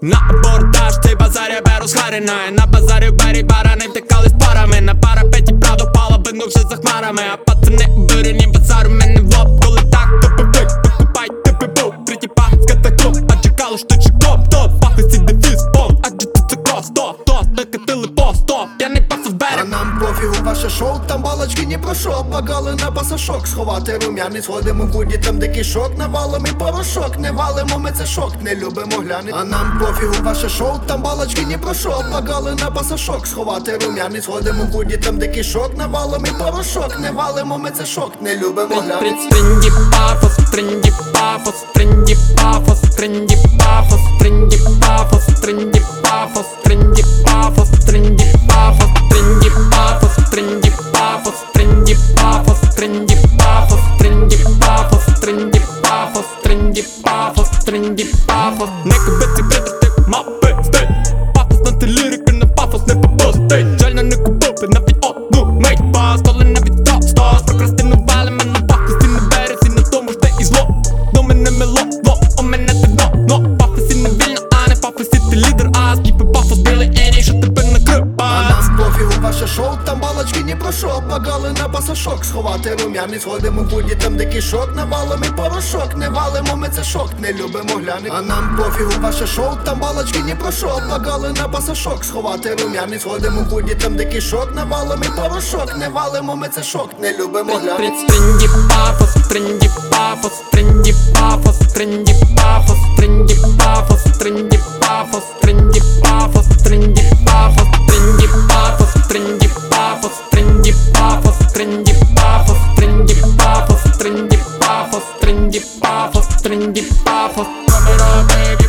На абордаж цей базар я беру з Харіною. На базарі в бері барани втекали з парами. На парапеті правда впала, винувши за хмарами. А пацани обурені базару мене в лоб. Коли так, то пивик, покупай, ти пиву. Притіпа з катаклуб, а чекало, що чеком. То пахлисті дефіс, пол, адже це крос. То, накатили по 100, я не пасу в берег. А нам пофігу ваше шоу, там балочки ні про що. Багали на пасашок, сховати рум'яний. Сходимо в буді, там де кишок. Навалом і порошок, не валимо, ми це шок, не любимо гляни. А нам пофігу ваше шоу, там балочки ні про що. Багали на пасашок, сховати рум'яний. Сходимо в буді, там де кишок. Навалом і порошок, не валимо, ми це шок, не любимо гляни. Тринді пафос, тринді пафос, тринді пафос, тринді пафос, тринді пафос, тринді пафос, тринді пафос, тринді пафос, тринді пафос, тринді пафос, тринді пафос, тринді пафос, тринді пафос, тринді пафос, тринді пафос, тринді пафос. Не кубиці критити мапи стиль. Пафос на ти лірики, на пафос не попустить. Жально не купити навіть одну мить. Постоли навіть топ-стос. Прокрастинували мене пафосі на березі. На тому ж те і зло. До мене мело, у мене те дно. Пафосі не вільно, а не пафосі ти лідер. А скіпи пафос білий еній, що тебе накрив. А нам пофігу ваше шоу, там балочки ні про що. Багали на пасашок, сховати рум'яний. Сходимо в буді, там де кишок. Навалом і порошок, не валимо, ми це шок, не любимо гляни. А нам пофігу ваше шоу, там балочки ні про що. Багали на пасашок, сховати рум'яний. Сходимо в буді, там де кишок. Навалом і порошок, не валимо, ми це шок, не любимо гляни. Тринді пафос, тринді пафос, тринді пафос, тринді пафос, тринді пафос, тринді пафос, тринді пафос, тринді пафос, тринді пафос, тринді пафос, тринді пафос, тринді пафос, тринді пафос, тринді пафос, тринді пафос, тринді пафос.